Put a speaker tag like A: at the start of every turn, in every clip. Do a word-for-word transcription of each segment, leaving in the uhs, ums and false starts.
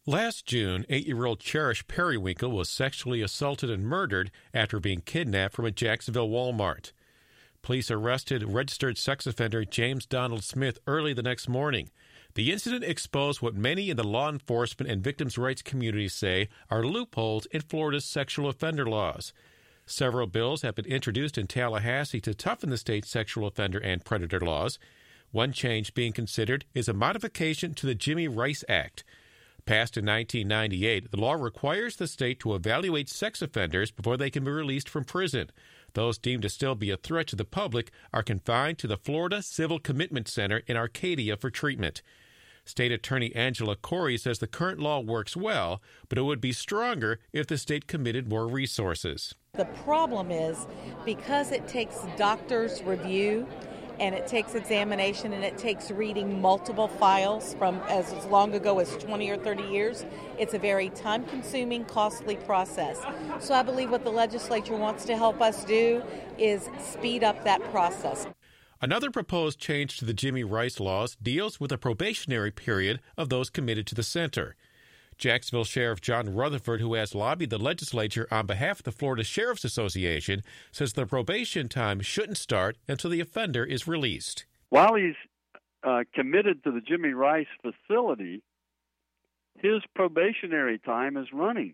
A: Last June, eight-year-old Cherish Periwinkle was sexually assaulted and murdered after being kidnapped from a Jacksonville Walmart. Police arrested registered sex offender James Donald Smith early the next morning. The incident exposed what many in the law enforcement and victims' rights communities say are loopholes in Florida's sexual offender laws. Several bills have been introduced in Tallahassee to toughen the state's sexual offender and predator laws. One change being considered is a modification to the Jimmy Rice Act. Passed in nineteen ninety-eight, the law requires the state to evaluate sex offenders before they can be released from prison. Those deemed to still be a threat to the public are confined to the Florida Civil Commitment Center in Arcadia for treatment. State Attorney Angela Corey says the current law works well, but it would be stronger if the state committed more resources.
B: The problem is because it takes doctor's review and it takes examination and it takes reading multiple files from as long ago as twenty or thirty years, it's a very time-consuming, costly process. So I believe what the legislature wants to help us do is speed up that process.
A: Another proposed change to the Jimmy Rice laws deals with a probationary period of those committed to the center. Jacksonville Sheriff John Rutherford, who has lobbied the legislature on behalf of the Florida Sheriff's Association, says the probation time shouldn't start until the offender is released.
C: While he's uh, committed to the Jimmy Rice facility, his probationary time is running.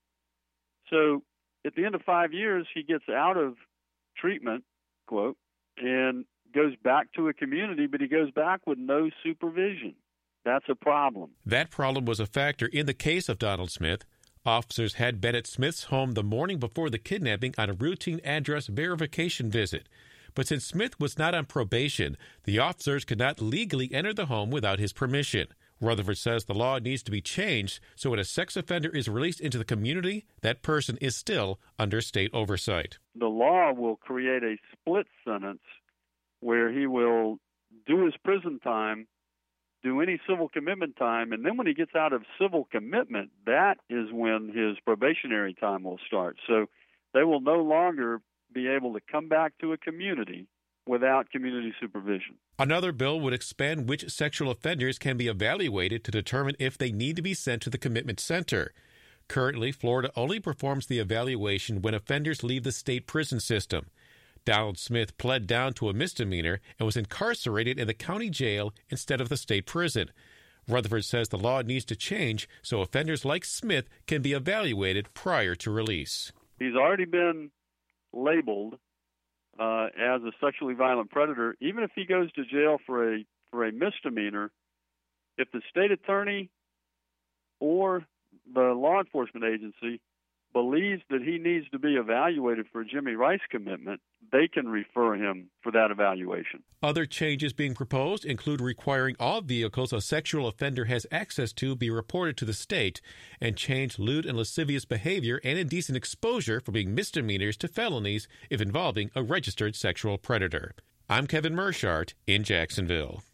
C: So at the end of five years, he gets out of treatment, quote, and goes back to a community, but he goes back with no supervision. That's a problem.
A: That problem was a factor in the case of Donald Smith. Officers had been at Smith's home the morning before the kidnapping on a routine address verification visit. But since Smith was not on probation, the officers could not legally enter the home without his permission. Rutherford says the law needs to be changed so when a sex offender is released into the community, that person is still under state oversight.
C: The law will create a split sentence where he will do his prison time, do any civil commitment time, and then when he gets out of civil commitment, that is when his probationary time will start. So they will no longer be able to come back to a community without community supervision.
A: Another bill would expand which sexual offenders can be evaluated to determine if they need to be sent to the commitment center. Currently, Florida only performs the evaluation when offenders leave the state prison system. Donald Smith pled down to a misdemeanor and was incarcerated in the county jail instead of the state prison. Rutherford says the law needs to change so offenders like Smith can be evaluated prior to release.
C: He's already been labeled uh, as a sexually violent predator. Even if he goes to jail for a for a misdemeanor, if the state attorney or the law enforcement agency believes that he needs to be evaluated for a Jimmy Rice commitment, they can refer him for that evaluation.
A: Other changes being proposed include requiring all vehicles a sexual offender has access to be reported to the state, and change lewd and lascivious behavior and indecent exposure from being misdemeanors to felonies if involving a registered sexual predator. I'm Kevin Mershart in Jacksonville.